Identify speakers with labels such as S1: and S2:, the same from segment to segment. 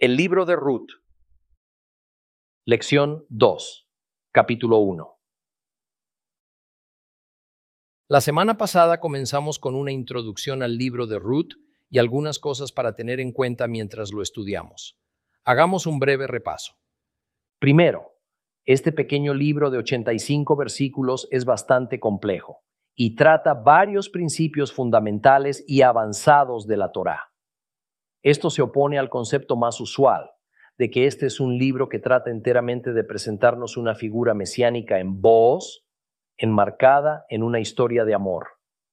S1: El libro de Ruth. Lección 2, capítulo 1. La semana pasada comenzamos con una introducción al libro de Ruth y algunas cosas para tener en cuenta mientras lo estudiamos. Hagamos un breve repaso. Primero, este pequeño libro de 85 versículos es bastante complejo y trata varios principios fundamentales y avanzados de la Torá. Esto se opone al concepto más usual de que este es un libro que trata enteramente de presentarnos una figura mesiánica en voz, enmarcada en una historia de amor.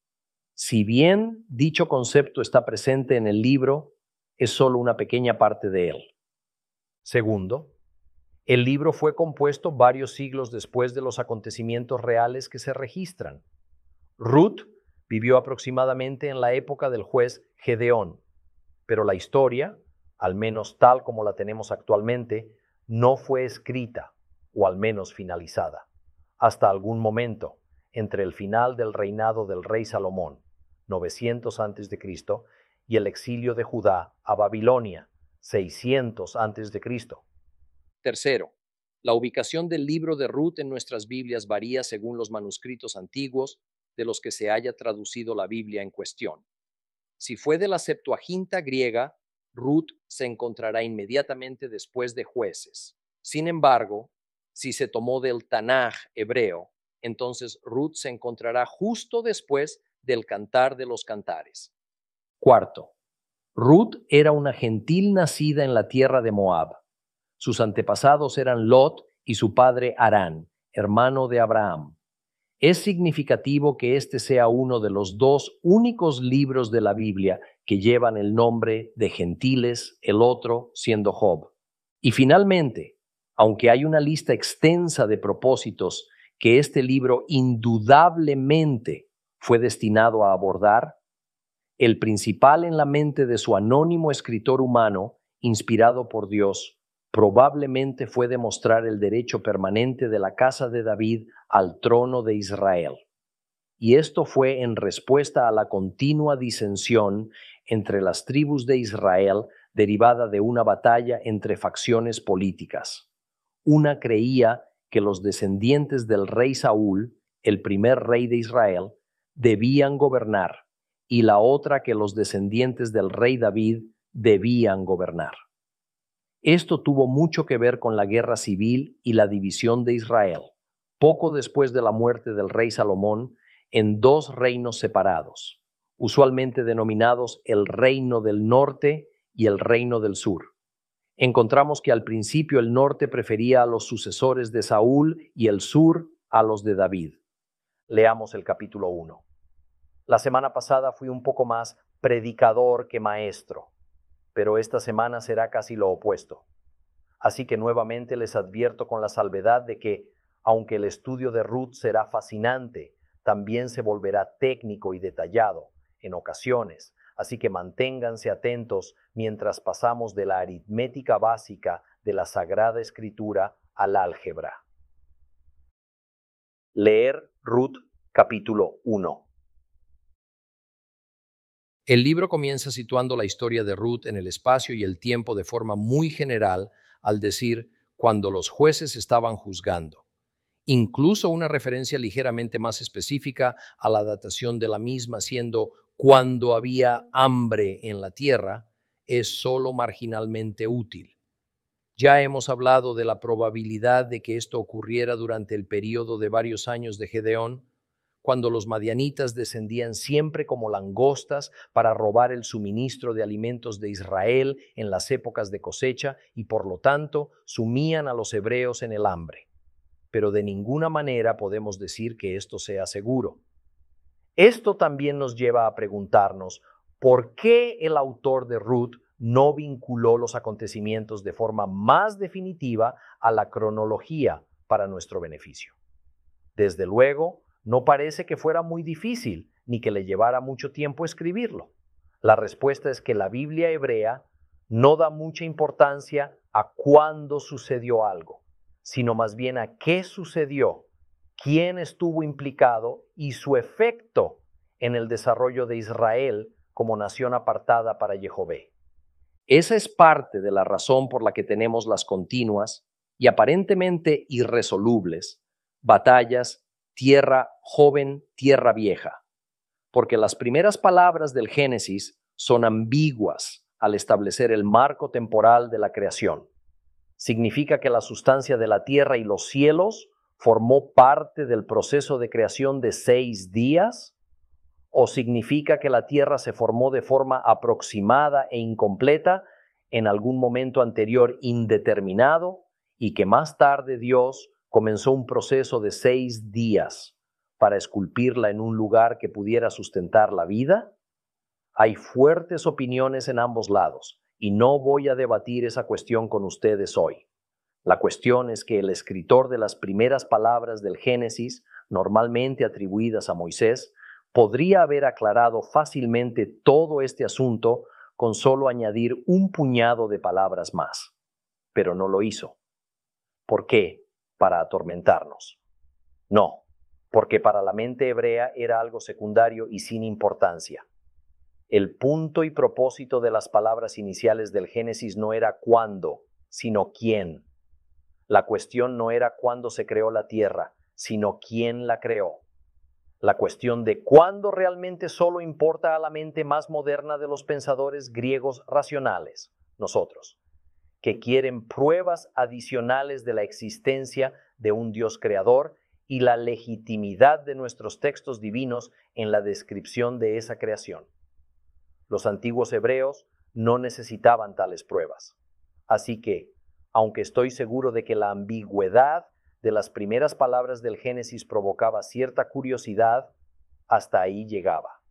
S1: Si bien dicho concepto está presente en el libro, es solo una pequeña parte de él. Segundo, el libro fue compuesto varios siglos después de los acontecimientos reales que se registran. Ruth vivió aproximadamente en la época del juez Gedeón, pero la historia, al menos tal como la tenemos actualmente, no fue escrita, o al menos finalizada, hasta algún momento entre el final del reinado del rey Salomón, 900 a.C., y el exilio de Judá a Babilonia, 600 a.C. Tercero, la ubicación del libro de Ruth en nuestras Biblias varía según los manuscritos antiguos de los que se haya traducido la Biblia en cuestión. Si fue de la Septuaginta griega, Ruth se encontrará inmediatamente después de Jueces. Sin embargo, si se tomó del Tanaj hebreo, entonces Ruth se encontrará justo después del Cantar de los Cantares. Cuarto, Ruth era una gentil nacida en la tierra de Moab. Sus antepasados eran Lot y su padre Harán, hermano de Abraham. Es significativo que este sea uno de los dos únicos libros de la Biblia que llevan el nombre de gentiles, el otro siendo Job. Y finalmente, aunque hay una lista extensa de propósitos que este libro indudablemente fue destinado a abordar, el principal en la mente de su anónimo escritor humano, inspirado por Dios, probablemente fue demostrar el derecho permanente de la casa de David al trono de Israel. Y esto fue en respuesta a la continua disensión entre las tribus de Israel derivada de una batalla entre facciones políticas. Una creía que los descendientes del rey Saúl, el primer rey de Israel, debían gobernar, y la otra que los descendientes del rey David debían gobernar. Esto tuvo mucho que ver con la guerra civil y la división de Israel, poco después de la muerte del rey Salomón, en dos reinos separados, usualmente denominados el Reino del Norte y el Reino del Sur. Encontramos que al principio el norte prefería a los sucesores de Saúl y el sur a los de David. Leamos el capítulo 1. La semana pasada fui un poco más predicador que maestro, pero esta semana será casi lo opuesto. Así que nuevamente les advierto con la salvedad de que, aunque el estudio de Ruth será fascinante, también se volverá técnico y detallado en ocasiones, así que manténganse atentos mientras pasamos de la aritmética básica de la Sagrada Escritura al álgebra. Leer Ruth capítulo 1. El libro comienza situando la historia de Ruth en el espacio y el tiempo de forma muy general, al decir cuando los jueces estaban juzgando. Incluso una referencia ligeramente más específica a la datación de la misma, siendo cuando había hambre en la tierra, es solo marginalmente útil. Ya hemos hablado de la probabilidad de que esto ocurriera durante el período de varios años de Gedeón, cuando los madianitas descendían siempre como langostas para robar el suministro de alimentos de Israel en las épocas de cosecha y por lo tanto sumían a los hebreos en el hambre. Pero de ninguna manera podemos decir que esto sea seguro. Esto también nos lleva a preguntarnos por qué el autor de Ruth no vinculó los acontecimientos de forma más definitiva a la cronología para nuestro beneficio. Desde luego, no parece que fuera muy difícil ni que le llevara mucho tiempo escribirlo. La respuesta es que la Biblia hebrea no da mucha importancia a cuándo sucedió algo, sino más bien a qué sucedió, quién estuvo implicado y su efecto en el desarrollo de Israel como nación apartada para Jehová. Esa es parte de la razón por la que tenemos las continuas y aparentemente irresolubles batallas tierra joven, tierra vieja, porque las primeras palabras del Génesis son ambiguas al establecer el marco temporal de la creación. ¿Significa que la sustancia de la tierra y los cielos formó parte del proceso de creación de 6 días? ¿O significa que la tierra se formó de forma aproximada e incompleta en algún momento anterior indeterminado y que más tarde Dios comenzó un proceso de 6 días para esculpirla en un lugar que pudiera sustentar la vida? Hay fuertes opiniones en ambos lados y no voy a debatir esa cuestión con ustedes hoy. La cuestión es que el escritor de las primeras palabras del Génesis, normalmente atribuidas a Moisés, podría haber aclarado fácilmente todo este asunto con solo añadir un puñado de palabras más. Pero no lo hizo. ¿Por qué? Para atormentarnos. No, porque para la mente hebrea era algo secundario y sin importancia. El punto y propósito de las palabras iniciales del Génesis no era cuándo, sino quién. La cuestión no era cuándo se creó la tierra, sino quién la creó. La cuestión de cuándo realmente solo importa a la mente más moderna de los pensadores griegos racionales, nosotros, que quieren pruebas adicionales de la existencia de un Dios creador y la legitimidad de nuestros textos divinos en la descripción de esa creación. Los antiguos hebreos no necesitaban tales pruebas. Así que, aunque estoy seguro de que la ambigüedad de las primeras palabras del Génesis provocaba cierta curiosidad, hasta ahí llegaba.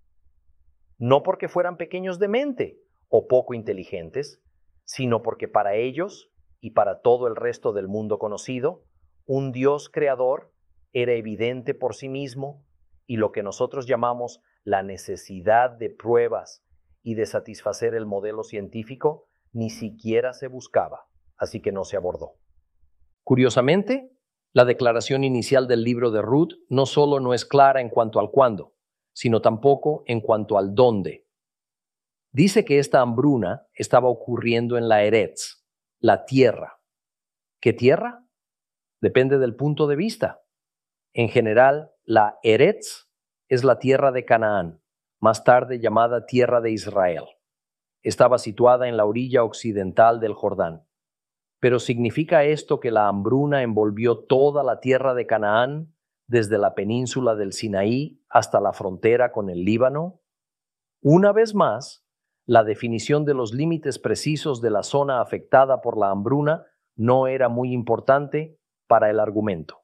S1: No porque fueran pequeños de mente o poco inteligentes, sino porque para ellos y para todo el resto del mundo conocido, un Dios creador era evidente por sí mismo y lo que nosotros llamamos la necesidad de pruebas y de satisfacer el modelo científico ni siquiera se buscaba, así que no se abordó. Curiosamente, la declaración inicial del libro de Ruth no solo no es clara en cuanto al cuándo, sino tampoco en cuanto al dónde. Dice que esta hambruna estaba ocurriendo en la Eretz, la tierra. ¿Qué tierra? Depende del punto de vista. En general, la Eretz es la tierra de Canaán, más tarde llamada tierra de Israel. Estaba situada en la orilla occidental del Jordán. Pero ¿significa esto que la hambruna envolvió toda la tierra de Canaán, desde la península del Sinaí hasta la frontera con el Líbano? Una vez más, la definición de los límites precisos de la zona afectada por la hambruna no era muy importante para el argumento.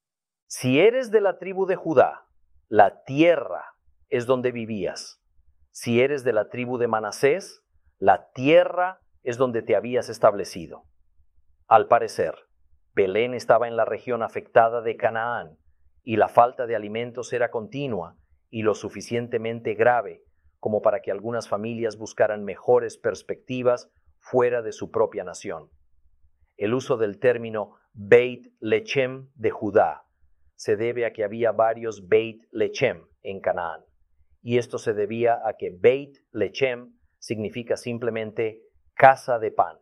S1: Si eres de la tribu de Judá, la tierra es donde vivías. Si eres de la tribu de Manasés, la tierra es donde te habías establecido. Al parecer, Belén estaba en la región afectada de Canaán y la falta de alimentos era continua y lo suficientemente grave como para que algunas familias buscaran mejores perspectivas fuera de su propia nación. El uso del término Beit Lechem de Judá se debe a que había varios Beit Lechem en Canaán, y esto se debía a que Beit Lechem significa simplemente casa de pan,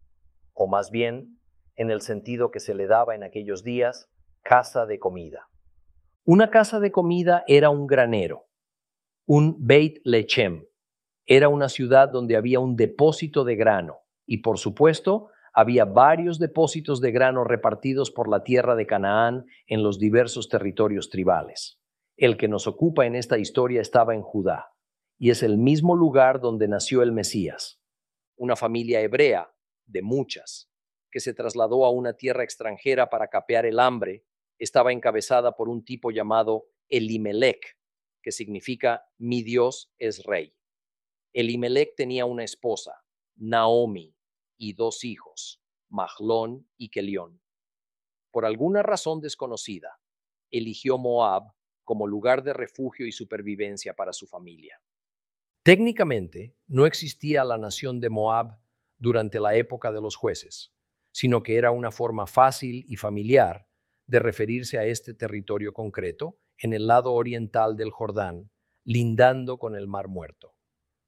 S1: o más bien, en el sentido que se le daba en aquellos días, casa de comida. Una casa de comida era un granero. Un Beit Lechem era una ciudad donde había un depósito de grano y, por supuesto, había varios depósitos de grano repartidos por la tierra de Canaán en los diversos territorios tribales. El que nos ocupa en esta historia estaba en Judá y es el mismo lugar donde nació el Mesías. Una familia hebrea, de muchas, que se trasladó a una tierra extranjera para capear el hambre, estaba encabezada por un tipo llamado Elimelech, que significa mi Dios es rey. Elimelech tenía una esposa, Naomi, y 2 hijos, Mahlón y Kelión. Por alguna razón desconocida, eligió Moab como lugar de refugio y supervivencia para su familia. Técnicamente, no existía la nación de Moab durante la época de los jueces, sino que era una forma fácil y familiar de referirse a este territorio concreto en el lado oriental del Jordán, lindando con el Mar Muerto.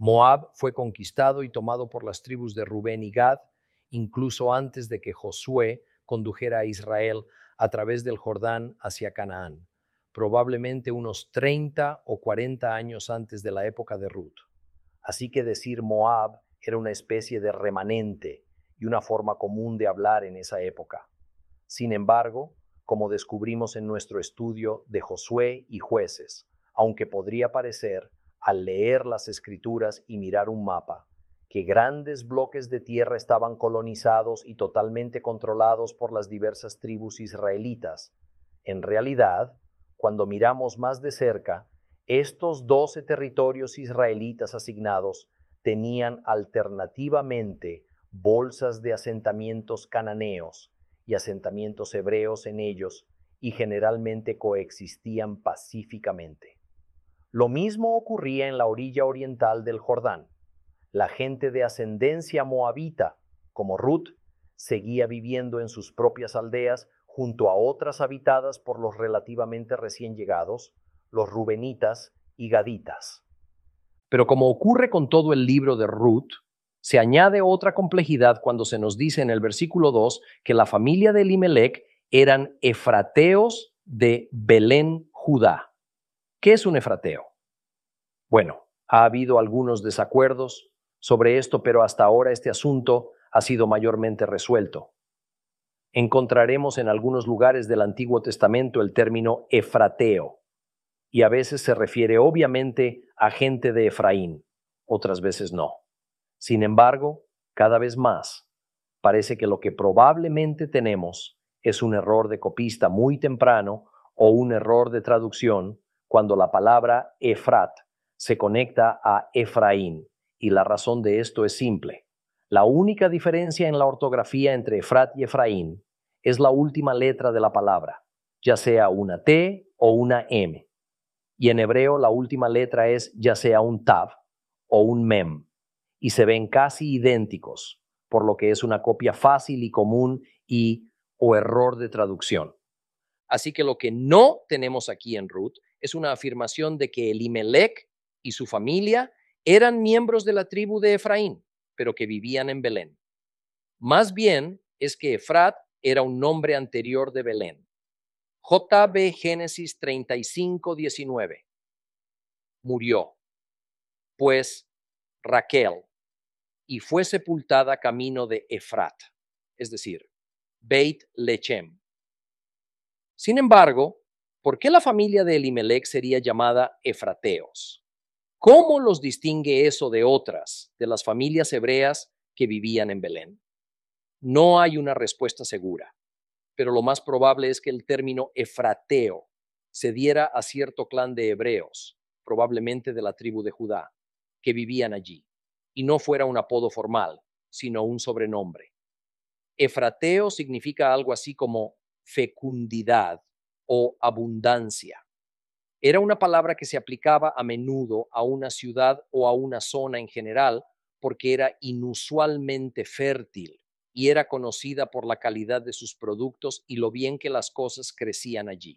S1: Moab fue conquistado y tomado por las tribus de Rubén y Gad, incluso antes de que Josué condujera a Israel a través del Jordán hacia Canaán, probablemente unos 30 o 40 años antes de la época de Ruth. Así que decir Moab era una especie de remanente y una forma común de hablar en esa época. Sin embargo, como descubrimos en nuestro estudio de Josué y Jueces, aunque podría parecer, al leer las escrituras y mirar un mapa, que grandes bloques de tierra estaban colonizados y totalmente controlados por las diversas tribus israelitas, en realidad, cuando miramos más de cerca, estos 12 territorios israelitas asignados tenían alternativamente bolsas de asentamientos cananeos y asentamientos hebreos en ellos y generalmente coexistían pacíficamente. Lo mismo ocurría en la orilla oriental del Jordán. La gente de ascendencia moabita, como Ruth, seguía viviendo en sus propias aldeas junto a otras habitadas por los relativamente recién llegados, los rubenitas y gaditas. Pero como ocurre con todo el libro de Ruth, se añade otra complejidad cuando se nos dice en el versículo 2 que la familia de Elimelec eran efrateos de Belén, Judá. ¿Qué es un efrateo? Bueno, ha habido algunos desacuerdos sobre esto, pero hasta ahora este asunto ha sido mayormente resuelto. Encontraremos en algunos lugares del Antiguo Testamento el término efrateo, y a veces se refiere obviamente a gente de Efraín, otras veces no. Sin embargo, cada vez más, parece que lo que probablemente tenemos es un error de copista muy temprano o un error de traducción cuando la palabra Efrat se conecta a Efraín, y la razón de esto es simple. La única diferencia en la ortografía entre Efrat y Efraín es la última letra de la palabra, ya sea una T o una M. Y en hebreo la última letra es ya sea un Tav o un Mem, y se ven casi idénticos, por lo que es una copia fácil y común o error de traducción. Así que lo que no tenemos aquí en Ruth es una afirmación de que Elimelec y su familia eran miembros de la tribu de Efraín, pero que vivían en Belén. Más bien es que Efrat era un nombre anterior de Belén. JB Génesis 35:19. Murió, pues, Raquel, y fue sepultada camino de Efrat, es decir, Beit Lechem. Sin embargo, ¿por qué la familia de Elimelec sería llamada efrateos? ¿Cómo los distingue eso de otras, de las familias hebreas que vivían en Belén? No hay una respuesta segura, pero lo más probable es que el término efrateo se diera a cierto clan de hebreos, probablemente de la tribu de Judá, que vivían allí, y no fuera un apodo formal, sino un sobrenombre. Efrateo significa algo así como fecundidad o abundancia. Era una palabra que se aplicaba a menudo a una ciudad o a una zona en general porque era inusualmente fértil y era conocida por la calidad de sus productos y lo bien que las cosas crecían allí.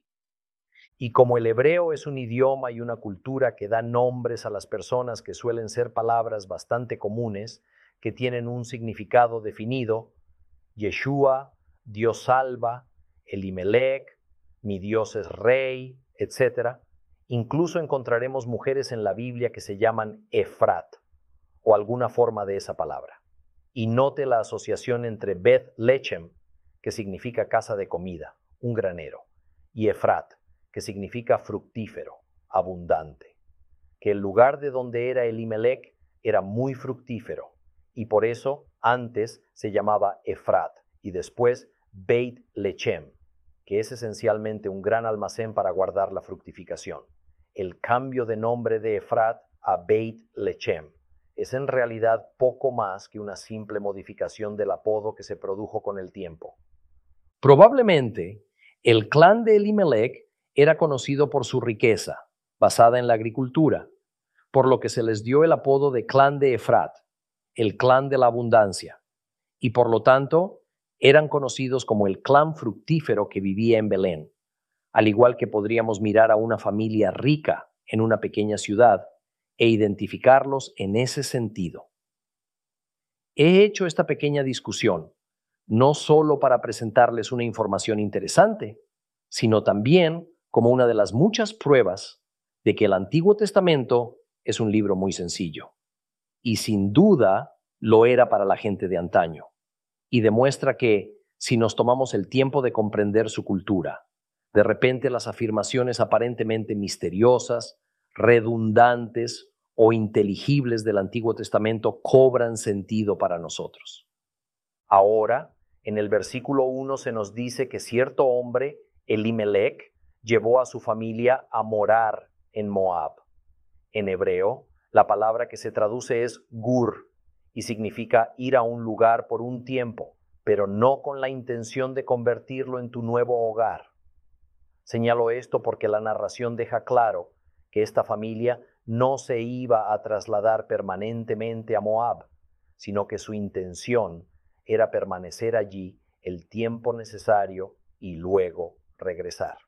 S1: Y como el hebreo es un idioma y una cultura que da nombres a las personas que suelen ser palabras bastante comunes, que tienen un significado definido, Yeshua, Dios salva, Elimelec, mi Dios es rey, etc. Incluso encontraremos mujeres en la Biblia que se llaman Efrat o alguna forma de esa palabra. Y note la asociación entre Beth Lechem, que significa casa de comida, un granero, y Efrat, que significa fructífero, abundante. Que el lugar de donde era Elimelec era muy fructífero, y por eso antes se llamaba Efrat y después Beit Lechem, que es esencialmente un gran almacén para guardar la fructificación. El cambio de nombre de Efrat a Beit Lechem es en realidad poco más que una simple modificación del apodo que se produjo con el tiempo. Probablemente el clan de Elimelec era conocido por su riqueza, basada en la agricultura, por lo que se les dio el apodo de clan de Efrat, el clan de la abundancia, y por lo tanto eran conocidos como el clan fructífero que vivía en Belén, al igual que podríamos mirar a una familia rica en una pequeña ciudad e identificarlos en ese sentido. He hecho esta pequeña discusión no solo para presentarles una información interesante, sino también como una de las muchas pruebas de que el Antiguo Testamento es un libro muy sencillo. Y sin duda lo era para la gente de antaño. Y demuestra que, si nos tomamos el tiempo de comprender su cultura, de repente las afirmaciones aparentemente misteriosas, redundantes o inteligibles del Antiguo Testamento cobran sentido para nosotros. Ahora, en el versículo 1 se nos dice que cierto hombre, Elimelech, llevó a su familia a morar en Moab. En hebreo, la palabra que se traduce es gur y significa ir a un lugar por un tiempo, pero no con la intención de convertirlo en tu nuevo hogar. Señalo esto porque la narración deja claro que esta familia no se iba a trasladar permanentemente a Moab, sino que su intención era permanecer allí el tiempo necesario y luego regresar.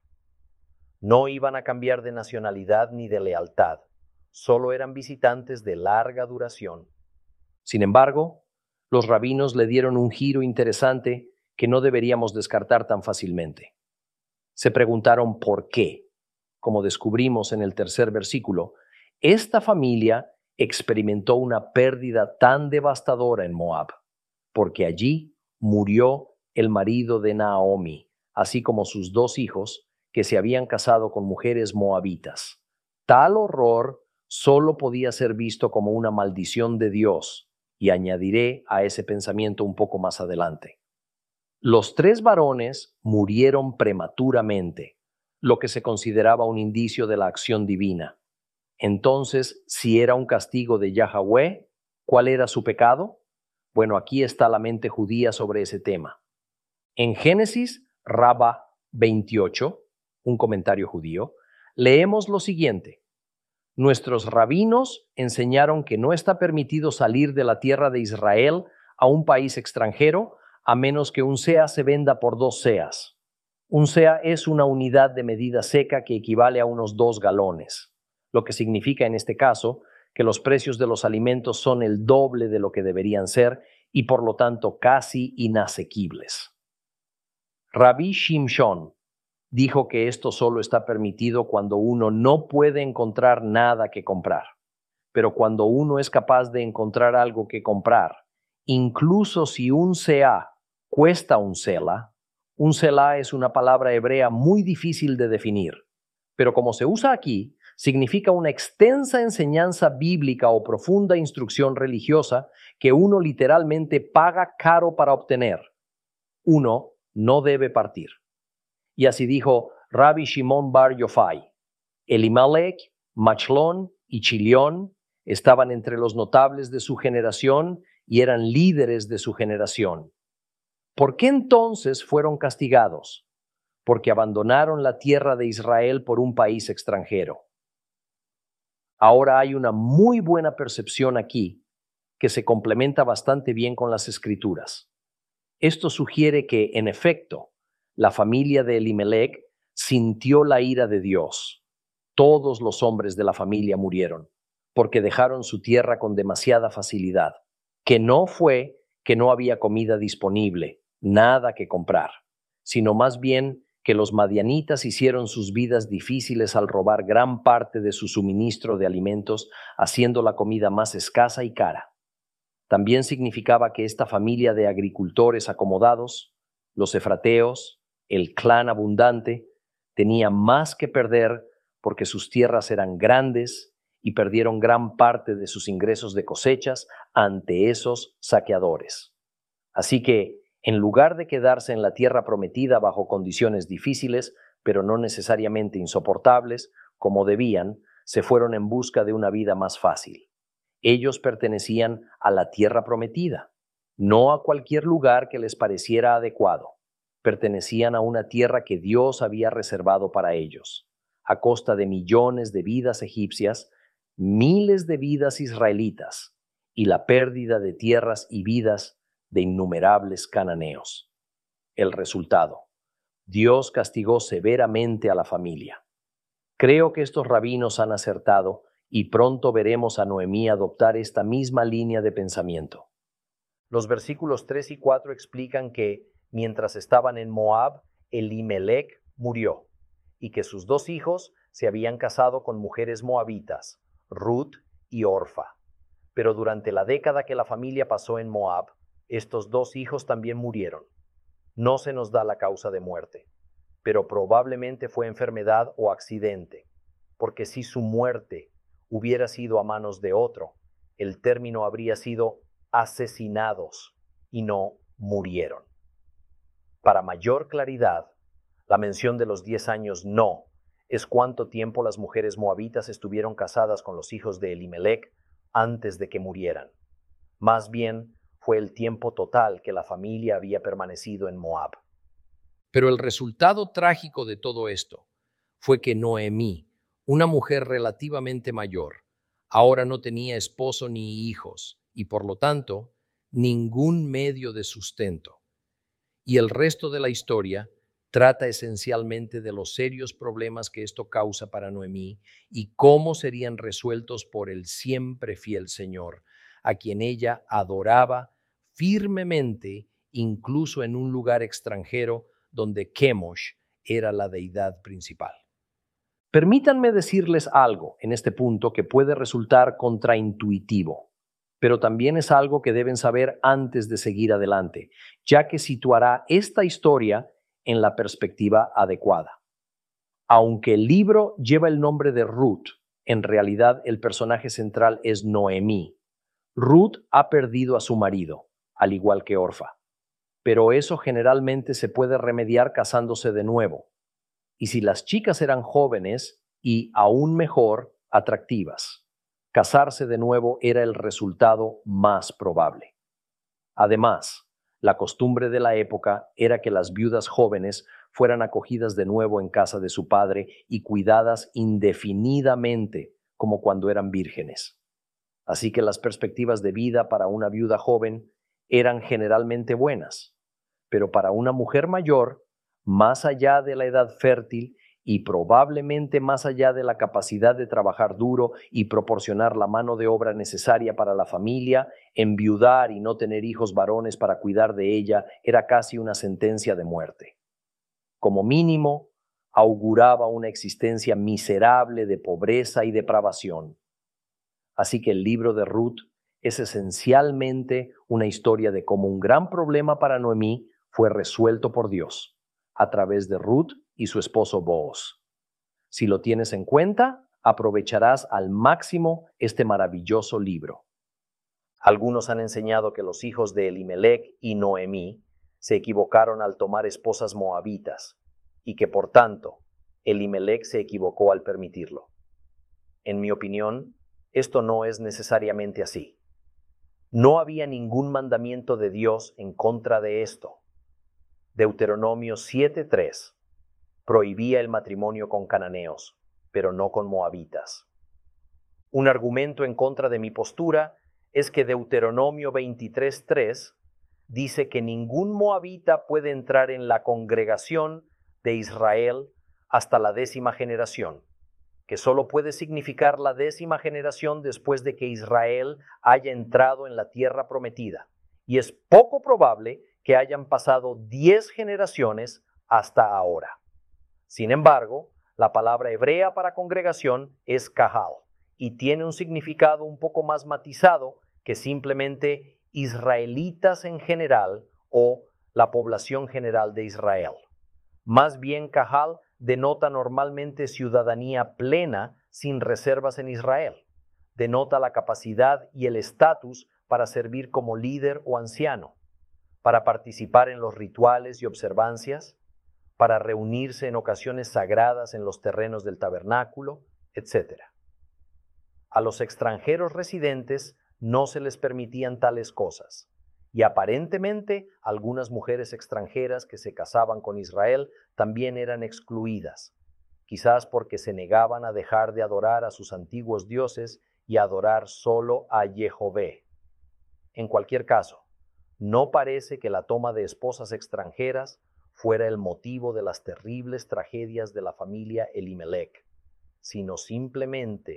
S1: No iban a cambiar de nacionalidad ni de lealtad, solo eran visitantes de larga duración. Sin embargo, los rabinos le dieron un giro interesante que no deberíamos descartar tan fácilmente. Se preguntaron por qué. Como descubrimos en el tercer versículo, esta familia experimentó una pérdida tan devastadora en Moab, porque allí murió el marido de Naomi, así como sus 2 hijos que se habían casado con mujeres moabitas. Tal horror solo podía ser visto como una maldición de Dios, y añadiré a ese pensamiento un poco más adelante. Los 3 varones murieron prematuramente, lo que se consideraba un indicio de la acción divina. Entonces, si era un castigo de Yahweh, ¿cuál era su pecado? Bueno, aquí está la mente judía sobre ese tema. En Génesis, Rabba 28, un comentario judío, leemos lo siguiente. Nuestros rabinos enseñaron que no está permitido salir de la tierra de Israel a un país extranjero a menos que un sea se venda por 2 seas. Un sea es una unidad de medida seca que equivale a unos 2 galones, lo que significa en este caso que los precios de los alimentos son el doble de lo que deberían ser y por lo tanto casi inasequibles. Rabbi Shimshon dijo que esto solo está permitido cuando uno no puede encontrar nada que comprar. Pero cuando uno es capaz de encontrar algo que comprar, incluso si un seá cuesta un selá es una palabra hebrea muy difícil de definir. Pero como se usa aquí, significa una extensa enseñanza bíblica o profunda instrucción religiosa que uno literalmente paga caro para obtener. Uno no debe partir. Y así dijo Rabbi Shimon Bar Yochai. Elimelech, Machlón y Chilión estaban entre los notables de su generación y eran líderes de su generación. ¿Por qué entonces fueron castigados? Porque abandonaron la tierra de Israel por un país extranjero. Ahora hay una muy buena percepción aquí que se complementa bastante bien con las Escrituras. Esto sugiere que, en efecto, la familia de Elimelech sintió la ira de Dios. Todos los hombres de la familia murieron, porque dejaron su tierra con demasiada facilidad, que no fue que no había comida disponible, nada que comprar, sino más bien que los madianitas hicieron sus vidas difíciles al robar gran parte de su suministro de alimentos, haciendo la comida más escasa y cara. También significaba que esta familia de agricultores acomodados, los efrateos, el clan abundante, tenía más que perder porque sus tierras eran grandes y perdieron gran parte de sus ingresos de cosechas ante esos saqueadores. Así que, en lugar de quedarse en la tierra prometida bajo condiciones difíciles, pero no necesariamente insoportables, como debían, se fueron en busca de una vida más fácil. Ellos pertenecían a la tierra prometida, no a cualquier lugar que les pareciera adecuado. Pertenecían a una tierra que Dios había reservado para ellos, a costa de millones de vidas egipcias, miles de vidas israelitas y la pérdida de tierras y vidas de innumerables cananeos. El resultado: Dios castigó severamente a la familia. Creo que estos rabinos han acertado y pronto veremos a Noemí adoptar esta misma línea de pensamiento. Los versículos 3 y 4 explican que, mientras estaban en Moab, Elimelec murió, y que sus 2 hijos se habían casado con mujeres moabitas, Ruth y Orfa. Pero durante la década que la familia pasó en Moab, estos 2 hijos también murieron. No se nos da la causa de muerte, pero probablemente fue enfermedad o accidente, porque si su muerte hubiera sido a manos de otro, el término habría sido asesinados y no murieron. Para mayor claridad, la mención de los 10 años no es cuánto tiempo las mujeres moabitas estuvieron casadas con los hijos de Elimelec antes de que murieran. Más bien, fue el tiempo total que la familia había permanecido en Moab. Pero el resultado trágico de todo esto fue que Noemí, una mujer relativamente mayor, ahora no tenía esposo ni hijos y por lo tanto ningún medio de sustento. Y el resto de la historia trata esencialmente de los serios problemas que esto causa para Noemí y cómo serían resueltos por el siempre fiel Señor, a quien ella adoraba firmemente, incluso en un lugar extranjero donde Chemosh era la deidad principal. Permítanme decirles algo en este punto que puede resultar contraintuitivo, pero también es algo que deben saber antes de seguir adelante, ya que situará esta historia en la perspectiva adecuada. Aunque el libro lleva el nombre de Ruth, en realidad el personaje central es Noemí. Ruth ha perdido a su marido, al igual que Orfa, pero eso generalmente se puede remediar casándose de nuevo. Y si las chicas eran jóvenes y, aún mejor, atractivas, casarse de nuevo era el resultado más probable. Además, la costumbre de la época era que las viudas jóvenes fueran acogidas de nuevo en casa de su padre y cuidadas indefinidamente como cuando eran vírgenes. Así que las perspectivas de vida para una viuda joven eran generalmente buenas, pero para una mujer mayor, más allá de la edad fértil y probablemente más allá de la capacidad de trabajar duro y proporcionar la mano de obra necesaria para la familia, enviudar y no tener hijos varones para cuidar de ella era casi una sentencia de muerte. Como mínimo, auguraba una existencia miserable de pobreza y depravación. Así que el libro de Ruth es esencialmente una historia de cómo un gran problema para Noemí fue resuelto por Dios a través de Ruth y su esposo Booz. Si lo tienes en cuenta, aprovecharás al máximo este maravilloso libro. Algunos han enseñado que los hijos de Elimelec y Noemí se equivocaron al tomar esposas moabitas y que por tanto Elimelec se equivocó al permitirlo. En mi opinión, esto no es necesariamente así. No había ningún mandamiento de Dios en contra de esto. Deuteronomio 7:3 prohibía el matrimonio con cananeos, pero no con moabitas. Un argumento en contra de mi postura es que Deuteronomio 23:3 dice que ningún moabita puede entrar en la congregación de Israel hasta la 10ª generación, que solo puede significar la 10ª generación después de que Israel haya entrado en la tierra prometida, y es poco probable que hayan pasado 10 generaciones hasta ahora. Sin embargo, la palabra hebrea para congregación es kahal, y tiene un significado un poco más matizado que simplemente israelitas en general o la población general de Israel. Más bien, kahal denota normalmente ciudadanía plena sin reservas en Israel. Denota la capacidad y el estatus para servir como líder o anciano, para participar en los rituales y observancias, para reunirse en ocasiones sagradas en los terrenos del tabernáculo, etc. A los extranjeros residentes no se les permitían tales cosas, y aparentemente algunas mujeres extranjeras que se casaban con Israel también eran excluidas, quizás porque se negaban a dejar de adorar a sus antiguos dioses y a adorar solo a Jehová. En cualquier caso, no parece que la toma de esposas extranjeras fuera el motivo de las terribles tragedias de la familia Elimelec, sino simplemente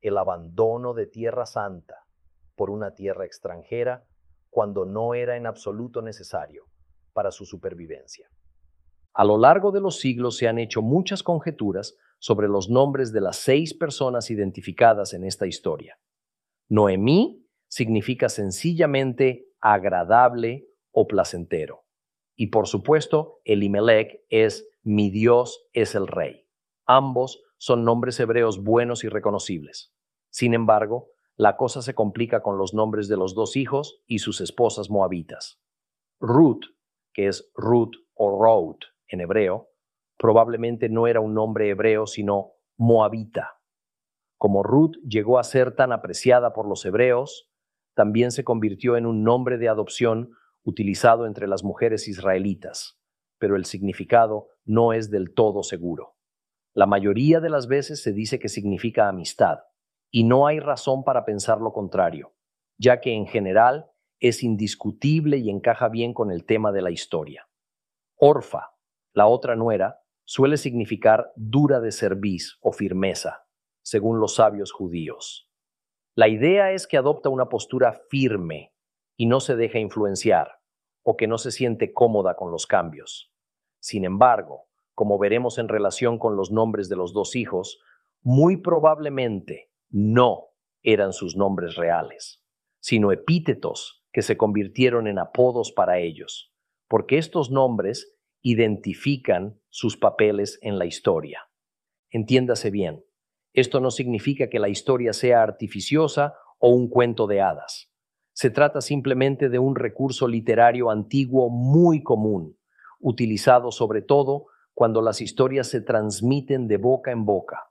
S2: el abandono de Tierra Santa por una tierra extranjera cuando no era en absoluto necesario para su supervivencia.
S1: A lo largo de los siglos se han hecho muchas conjeturas sobre los nombres de las 6 personas identificadas en esta historia. Noemí significa sencillamente agradable o placentero. Y por supuesto, Elimelech es mi Dios es el rey. Ambos son nombres hebreos buenos y reconocibles. Sin embargo, la cosa se complica con los nombres de los 2 hijos y sus esposas moabitas. Ruth, que es Ruth o Ruth en hebreo, probablemente no era un nombre hebreo sino moabita. Como Ruth llegó a ser tan apreciada por los hebreos, también se convirtió en un nombre de adopción utilizado entre las mujeres israelitas, pero el significado no es del todo seguro. La mayoría de las veces se dice que significa amistad, y no hay razón para pensar lo contrario, ya que en general es indiscutible y encaja bien con el tema de la historia. Orfa, la otra nuera, suele significar dura de cerviz o firmeza, según los sabios judíos. La idea es que adopta una postura firme y no se deja influenciar, o que no se siente cómoda con los cambios. Sin embargo, como veremos en relación con los nombres de los 2 hijos, muy probablemente no eran sus nombres reales, sino epítetos que se convirtieron en apodos para ellos, porque estos nombres identifican sus papeles en la historia. Entiéndase bien, esto no significa que la historia sea artificiosa o un cuento de hadas. Se trata simplemente de un recurso literario antiguo muy común, utilizado sobre todo cuando las historias se transmiten de boca en boca.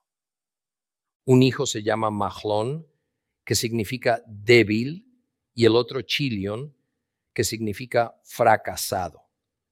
S1: Un hijo se llama Mahlón, que significa débil, y el otro Chilion, que significa fracasado.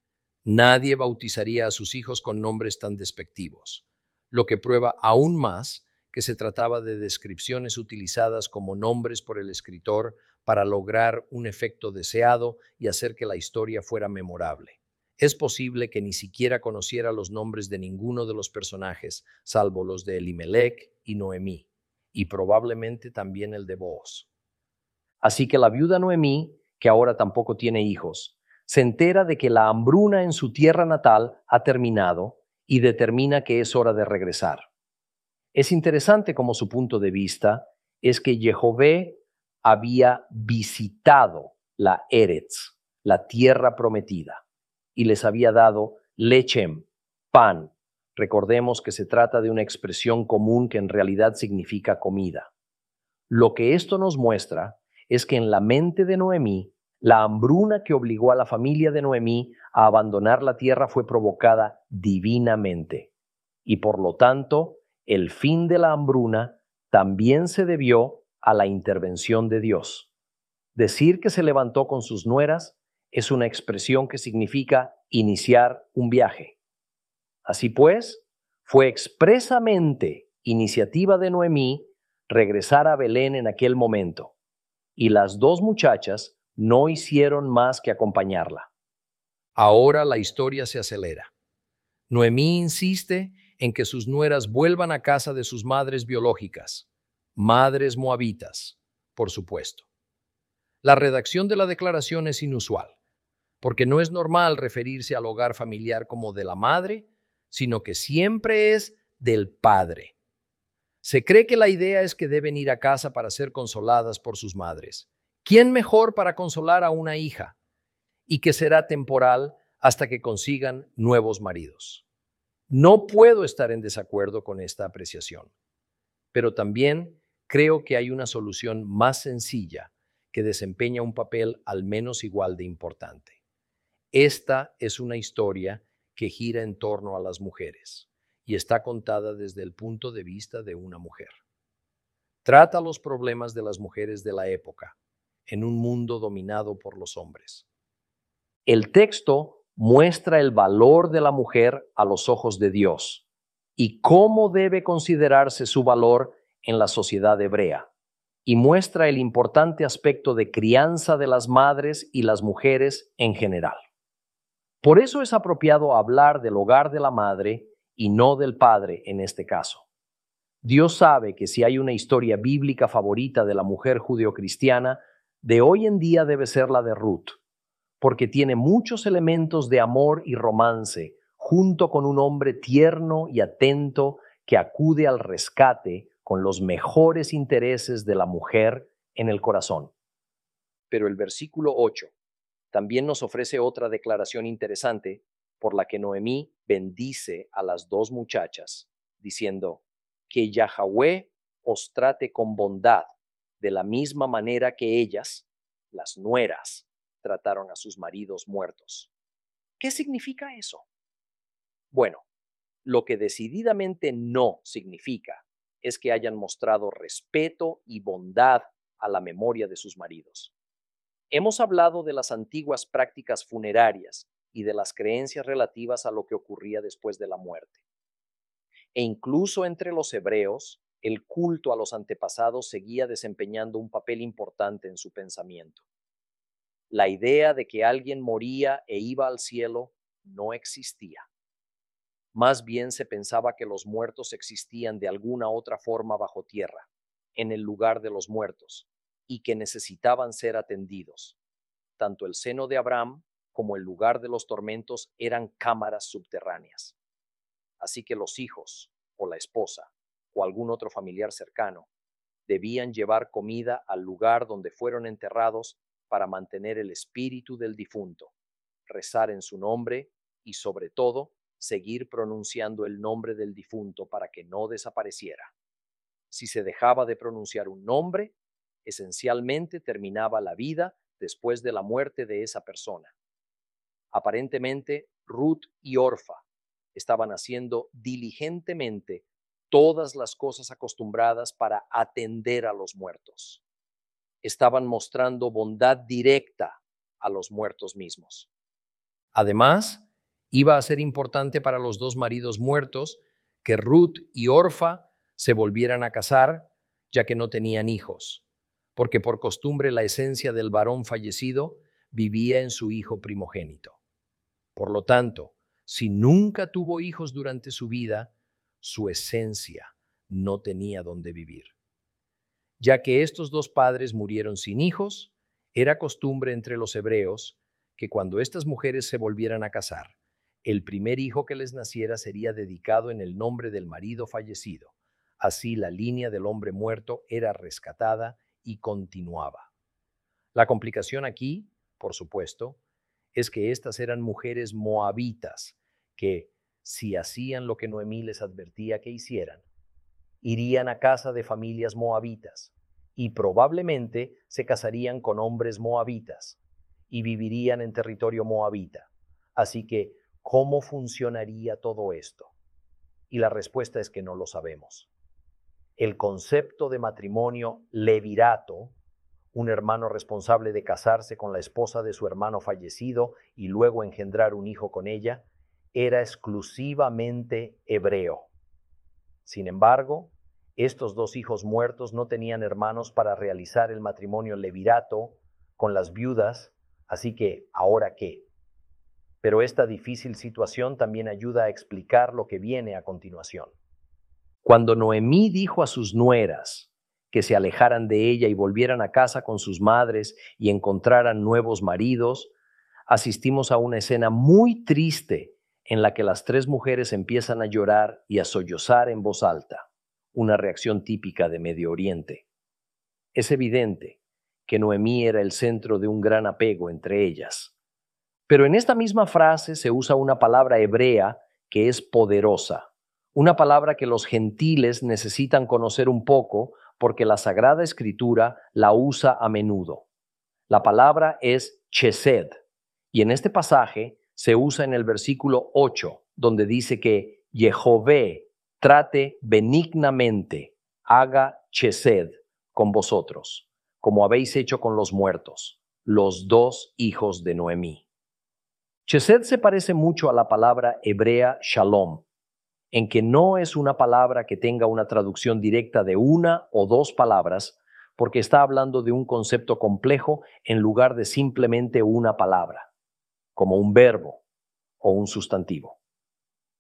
S1: Nadie bautizaría a sus hijos con nombres tan despectivos, lo que prueba aún más que se trataba de descripciones utilizadas como nombres por el escritor para lograr un efecto deseado y hacer que la historia fuera memorable. Es posible que ni siquiera conociera los nombres de ninguno de los personajes, salvo los de Elimelech y Noemí, y probablemente también el de Booz. Así que la viuda Noemí, que ahora tampoco tiene hijos, se entera de que la hambruna en su tierra natal ha terminado y determina que es hora de regresar. Es interesante como su punto de vista es que Jehová había visitado la Eretz, la tierra prometida, y les había dado lechem, pan. Recordemos que se trata de una expresión común que en realidad significa comida. Lo que esto nos muestra es que en la mente de Noemí, la hambruna que obligó a la familia de Noemí a abandonar la tierra fue provocada divinamente, y por lo tanto, el fin de la hambruna también se debió a la intervención de Dios. Decir que se levantó con sus nueras es una expresión que significa iniciar un viaje. Así pues, fue expresamente iniciativa de Noemí regresar a Belén en aquel momento, y las 2 muchachas no hicieron más que acompañarla. Ahora la historia se acelera. Noemí insiste en que sus nueras vuelvan a casa de sus madres biológicas, madres moabitas, por supuesto. La redacción de la declaración es inusual, porque no es normal referirse al hogar familiar como de la madre, sino que siempre es del padre. Se cree que la idea es que deben ir a casa para ser consoladas por sus madres. ¿Quién mejor para consolar a una hija? Y que será temporal hasta que consigan nuevos maridos. No puedo estar en desacuerdo con esta apreciación, pero también creo que hay una solución más sencilla que desempeña un papel al menos igual de importante. Esta es una historia que gira en torno a las mujeres y está contada desde el punto de vista de una mujer. Trata los problemas de las mujeres de la época en un mundo dominado por los hombres. El texto muestra el valor de la mujer a los ojos de Dios y cómo debe considerarse su valor en la sociedad hebrea, y muestra el importante aspecto de crianza de las madres y las mujeres en general. Por eso es apropiado hablar del hogar de la madre y no del padre en este caso. Dios sabe que si hay una historia bíblica favorita de la mujer judeocristiana, de hoy en día debe ser la de Ruth, porque tiene muchos elementos de amor y romance, junto con un hombre tierno y atento que acude al rescate con los mejores intereses de la mujer en el corazón. Pero el versículo 8 también nos ofrece otra declaración interesante por la que Noemí bendice a las dos muchachas, diciendo: que Yahweh os trate con bondad, de la misma manera que ellas, las nueras, trataron a sus maridos muertos. ¿Qué significa eso? Bueno, lo que decididamente no significa es que hayan mostrado respeto y bondad a la memoria de sus maridos. Hemos hablado de las antiguas prácticas funerarias y de las creencias relativas a lo que ocurría después de la muerte. E incluso entre los hebreos, el culto a los antepasados seguía desempeñando un papel importante en su pensamiento. La idea de que alguien moría e iba al cielo no existía. Más bien se pensaba que los muertos existían de alguna otra forma bajo tierra, en el lugar de los muertos, y que necesitaban ser atendidos. Tanto el seno de Abraham como el lugar de los tormentos eran cámaras subterráneas. Así que los hijos, o la esposa, o algún otro familiar cercano, debían llevar comida al lugar donde fueron enterrados para mantener el espíritu del difunto, rezar en su nombre y, sobre todo, seguir pronunciando el nombre del difunto para que no desapareciera. Si se dejaba de pronunciar un nombre, esencialmente terminaba la vida después de la muerte de esa persona. Aparentemente, Ruth y Orfa estaban haciendo diligentemente todas las cosas acostumbradas para atender a los muertos. Estaban mostrando bondad directa a los muertos mismos. Además, iba a ser importante para los dos maridos muertos que Ruth y Orfa se volvieran a casar, ya que no tenían hijos, porque por costumbre la esencia del varón fallecido vivía en su hijo primogénito. Por lo tanto, si nunca tuvo hijos durante su vida, su esencia no tenía dónde vivir. Ya que estos dos padres murieron sin hijos, era costumbre entre los hebreos que cuando estas mujeres se volvieran a casar, el primer hijo que les naciera sería dedicado en el nombre del marido fallecido. Así la línea del hombre muerto era rescatada y continuaba. La complicación aquí, por supuesto, es que estas eran mujeres moabitas que, si hacían lo que Noemí les advertía que hicieran, irían a casa de familias moabitas y probablemente se casarían con hombres moabitas y vivirían en territorio moabita. Así que, ¿cómo funcionaría todo esto? Y la respuesta es que no lo sabemos. El concepto de matrimonio levirato, un hermano responsable de casarse con la esposa de su hermano fallecido y luego engendrar un hijo con ella, era exclusivamente hebreo. Sin embargo, estos dos hijos muertos no tenían hermanos para realizar el matrimonio levirato con las viudas, así que, ¿ahora qué? Pero esta difícil situación también ayuda a explicar lo que viene a continuación. Cuando Noemí dijo a sus nueras que se alejaran de ella y volvieran a casa con sus madres y encontraran nuevos maridos, asistimos a una escena muy triste en la que las tres mujeres empiezan a llorar y a sollozar en voz alta, una reacción típica de Medio Oriente. Es evidente que Noemí era el centro de un gran apego entre ellas. Pero en esta misma frase se usa una palabra hebrea que es poderosa, una palabra que los gentiles necesitan conocer un poco porque la Sagrada Escritura la usa a menudo. La palabra es chesed, y en este pasaje se usa en el versículo 8, donde dice que Jehová trate benignamente, haga chesed con vosotros, como habéis hecho con los muertos, los dos hijos de Noemí. Chesed se parece mucho a la palabra hebrea shalom, en que no es una palabra que tenga una traducción directa de una o dos palabras, porque está hablando de un concepto complejo en lugar de simplemente una palabra, como un verbo o un sustantivo.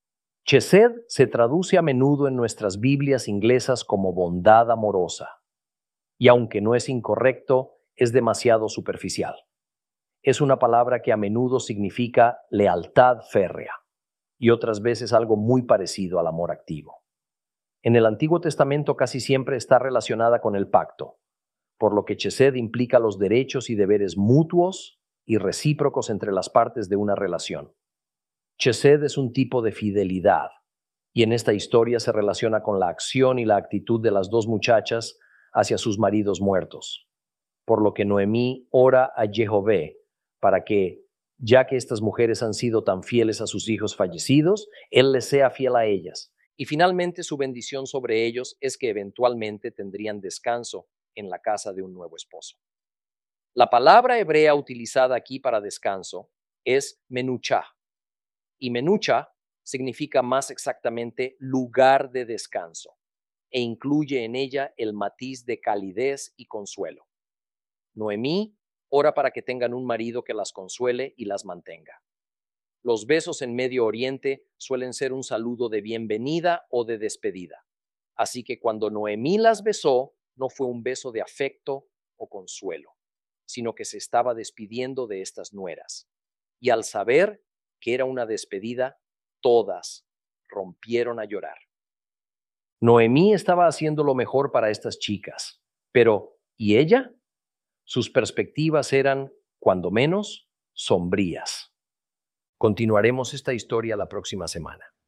S2: Chesed se traduce a menudo en nuestras Biblias inglesas como bondad amorosa, y aunque no es incorrecto, es demasiado superficial. Es una palabra que a menudo significa lealtad férrea, y otras veces algo muy parecido al amor activo. En el Antiguo Testamento casi siempre está relacionada con el pacto, por lo que Chesed implica los derechos y deberes mutuos y recíprocos entre las partes de una relación. Chesed es un tipo de fidelidad, y en esta historia se relaciona con la acción y la actitud de las dos muchachas hacia sus maridos muertos, por lo que Noemí ora a Jehová para que, ya que estas mujeres han sido tan fieles a sus hijos fallecidos, Él les sea fiel a ellas.
S1: Y finalmente su bendición sobre ellos es que eventualmente tendrían descanso en la casa de un nuevo esposo. La palabra hebrea utilizada aquí para descanso es menuchá, y menucha significa más exactamente lugar de descanso, e incluye en ella el matiz de calidez y consuelo. Noemí ora para que tengan un marido que las consuele y las mantenga. Los besos en Medio Oriente suelen ser un saludo de bienvenida o de despedida. Así que cuando Noemí las besó, no fue un beso de afecto o consuelo, sino que se estaba despidiendo de estas nueras. Y al saber que era una despedida, todas rompieron a llorar.
S2: Noemí estaba haciendo lo mejor para estas chicas, pero ¿y ella? Sus perspectivas eran, cuando menos, sombrías.
S1: Continuaremos esta historia la próxima semana.